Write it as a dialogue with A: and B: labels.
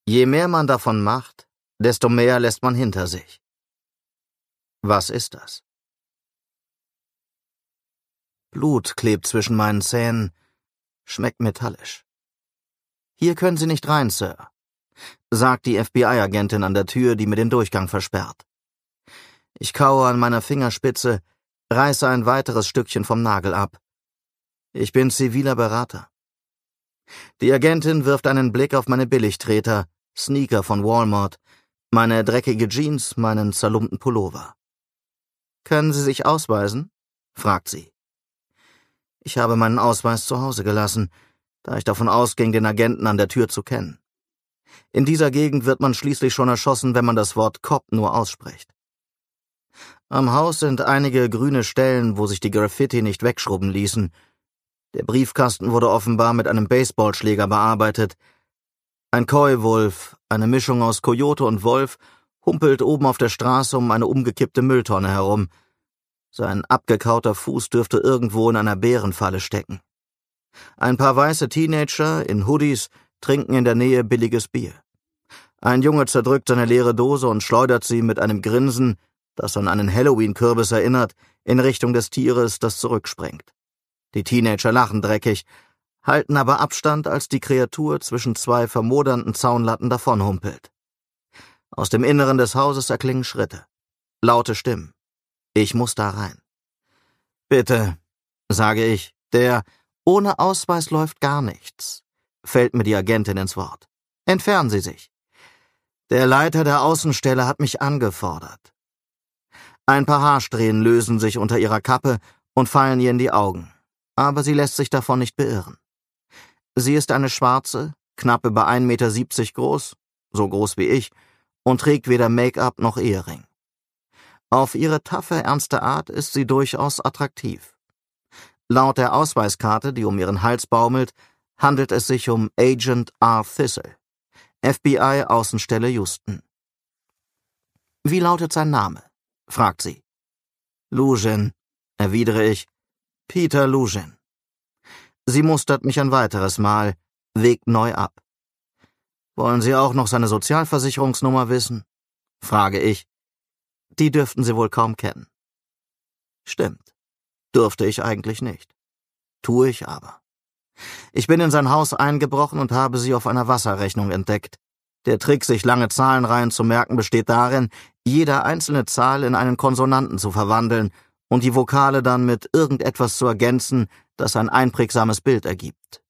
A: Je mehr man davon macht, desto mehr lässt man hinter sich. Was ist das? Blut klebt zwischen meinen Zähnen, schmeckt metallisch. »Hier können Sie nicht rein, Sir«, sagt die FBI-Agentin an der Tür, die mir den Durchgang versperrt. Ich kaue an meiner Fingerspitze, reiße ein weiteres Stückchen vom Nagel ab. Ich bin ziviler Berater. Die Agentin wirft einen Blick auf meine Billigtreter, Sneaker von Walmart, meine dreckige Jeans, meinen zerlumpten Pullover. »Können Sie sich ausweisen?« fragt sie. Ich habe meinen Ausweis zu Hause gelassen, da ich davon ausging, den Agenten an der Tür zu kennen. In dieser Gegend wird man schließlich schon erschossen, wenn man das Wort Cop nur ausspricht. Am Haus sind einige grüne Stellen, wo sich die Graffiti nicht wegschrubben ließen. Der Briefkasten wurde offenbar mit einem Baseballschläger bearbeitet. Ein Koi-Wolf, eine Mischung aus Kojote und Wolf, humpelt oben auf der Straße um eine umgekippte Mülltonne herum. Sein abgekauter Fuß dürfte irgendwo in einer Bärenfalle stecken. Ein paar weiße Teenager in Hoodies trinken in der Nähe billiges Bier. Ein Junge zerdrückt seine leere Dose und schleudert sie mit einem Grinsen, das an einen Halloween-Kürbis erinnert, in Richtung des Tieres, das zurückspringt. Die Teenager lachen dreckig, halten aber Abstand, als die Kreatur zwischen zwei vermodernden Zaunlatten davonhumpelt. Aus dem Inneren des Hauses erklingen Schritte. Laute Stimmen. Ich muss da rein. »Bitte«, sage ich, »ohne Ausweis läuft gar nichts«, fällt mir die Agentin ins Wort. »Entfernen Sie sich. Der Leiter der Außenstelle hat mich angefordert.« Ein paar Haarsträhnen lösen sich unter ihrer Kappe und fallen ihr in die Augen, aber sie lässt sich davon nicht beirren. Sie ist eine Schwarze, knapp über 1,70 Meter groß, so groß wie ich, und trägt weder Make-up noch Ehering. Auf ihre taffe, ernste Art ist sie durchaus attraktiv. Laut der Ausweiskarte, die um ihren Hals baumelt, handelt es sich um Agent R. Thistle, FBI-Außenstelle Houston. »Wie lautet sein Name?« fragt sie. »Lujan«, erwidere ich. »Peter Lujan.« Sie mustert mich ein weiteres Mal, wägt neu ab. »Wollen Sie auch noch seine Sozialversicherungsnummer wissen?« frage ich. Die dürften Sie wohl kaum kennen. Stimmt, dürfte ich eigentlich nicht. Tue ich aber. Ich bin in sein Haus eingebrochen und habe sie auf einer Wasserrechnung entdeckt. Der Trick, sich lange Zahlenreihen zu merken, besteht darin, jede einzelne Zahl in einen Konsonanten zu verwandeln und die Vokale dann mit irgendetwas zu ergänzen, das ein einprägsames Bild ergibt.